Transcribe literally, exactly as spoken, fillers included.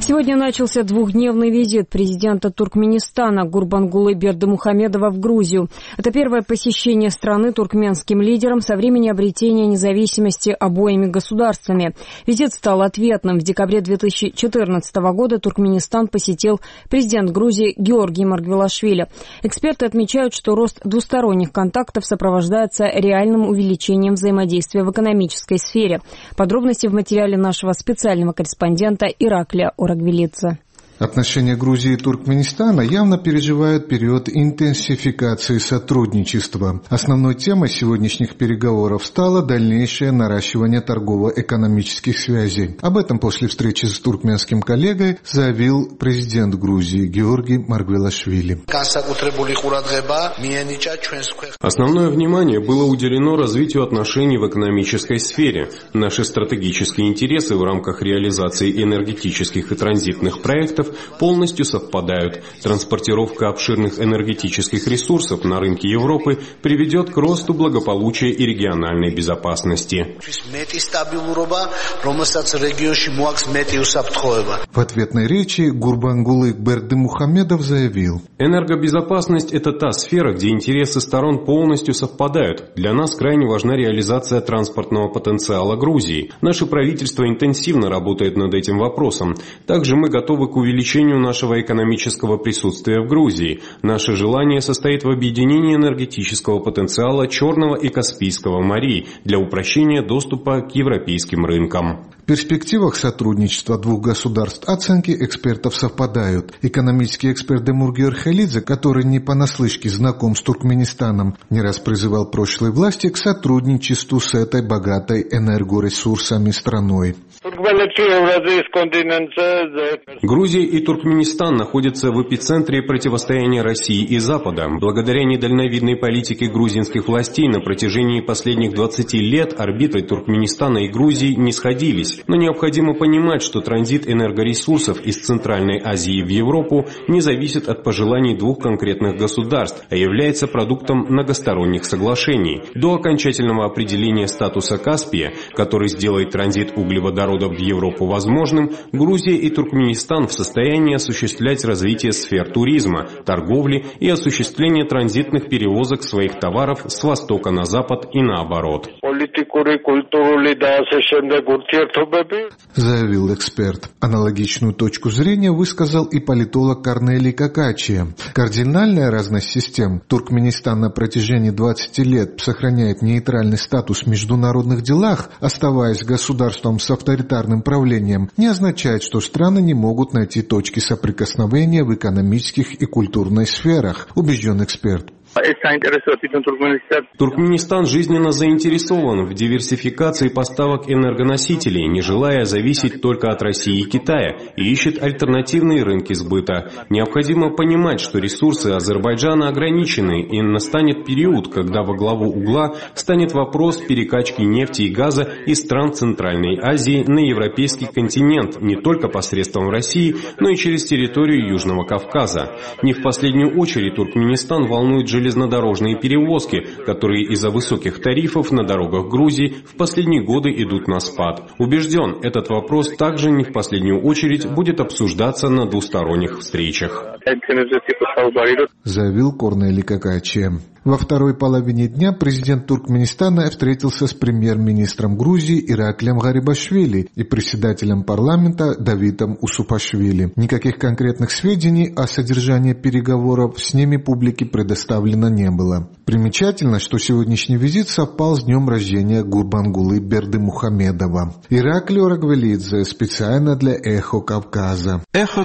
Сегодня начался двухдневный визит президента Туркменистана Гурбангулы Бердымухамедова в Грузию. Это первое посещение страны туркменским лидером со времени обретения независимости обоими государствами. Визит стал ответным. В декабре две тысячи четырнадцатого года Туркменистан посетил президент Грузии Георгий Маргвелашвили. Эксперты отмечают, что рост двусторонних контактов сопровождается реальным увеличением взаимодействия в экономической сфере. Подробности в материале нашего специального корреспондента Ираклия Орагвелидзе. Отношения Грузии и Туркменистана явно переживают период интенсификации сотрудничества. Основной темой сегодняшних переговоров стало дальнейшее наращивание торгово-экономических связей. Об этом после встречи с туркменским коллегой заявил президент Грузии Георгий Маргвелашвили. Основное внимание было уделено развитию отношений в экономической сфере. Наши стратегические интересы в рамках реализации энергетических и транзитных проектов полностью совпадают. Транспортировка обширных энергетических ресурсов на рынке Европы приведет к росту благополучия и региональной безопасности. В ответной речи Гурбангулы Бердымухамедов заявил: «Энергобезопасность – это та сфера, где интересы сторон полностью совпадают. Для нас крайне важна реализация транспортного потенциала Грузии. Наше правительство интенсивно работает над этим вопросом. Также мы готовы к увеличению увеличению нашего экономического присутствия в Грузии. Наше желание состоит в объединении энергетического потенциала Черного и Каспийского морей для упрощения доступа к европейским рынкам». В перспективах сотрудничества двух государств оценки экспертов совпадают. Экономический эксперт Демур Георхелидзе, который не понаслышке знаком с Туркменистаном, не раз призывал прошлые власти к сотрудничеству с этой богатой энергоресурсами страной. Грузия и Туркменистан находятся в эпицентре противостояния России и Запада. Благодаря недальновидной политике грузинских властей на протяжении последних двадцати лет орбиты Туркменистана и Грузии не сходились. Но необходимо понимать, что транзит энергоресурсов из Центральной Азии в Европу не зависит от пожеланий двух конкретных государств, а является продуктом многосторонних соглашений. До окончательного определения статуса Каспия, который сделает транзит углеводородов в Европу возможным, Грузия и Туркменистан в состоянии осуществлять развитие сфер туризма, торговли и осуществление транзитных перевозок своих товаров с востока на запад и наоборот. Заявил эксперт. Аналогичную точку зрения высказал и политолог Корнелий Какачия. Кардинальная разность систем. Туркменистан на протяжении двадцати лет сохраняет нейтральный статус в международных делах, оставаясь государством с авторитарным правлением, не означает, что страны не могут найти точки соприкосновения в экономических и культурной сферах, убежден эксперт. Туркменистан жизненно заинтересован в диверсификации поставок энергоносителей, не желая зависеть только от России и Китая, и ищет альтернативные рынки сбыта. Необходимо понимать, что ресурсы Азербайджана ограничены, и настанет период, когда во главу угла станет вопрос перекачки нефти и газа из стран Центральной Азии на европейский континент не только посредством России, но и через территорию Южного Кавказа. Не в последнюю очередь Туркменистан волнует железнодорожные перевозки, которые из-за высоких тарифов на дорогах Грузии в последние годы идут на спад. Убежден, этот вопрос также не в последнюю очередь будет обсуждаться на двусторонних встречах. Заявил Корнелий Какачия. Во второй половине дня президент Туркменистана встретился с премьер-министром Грузии Ираклием Гарибашвили и председателем парламента Давитом Усупашвили. Никаких конкретных сведений о содержании переговоров с ними публике предоставлено не было. Примечательно, что сегодняшний визит совпал с днем рождения Гурбангулы Бердымухамедова. Ираклий Орагвелидзе специально для «Эхо Кавказа».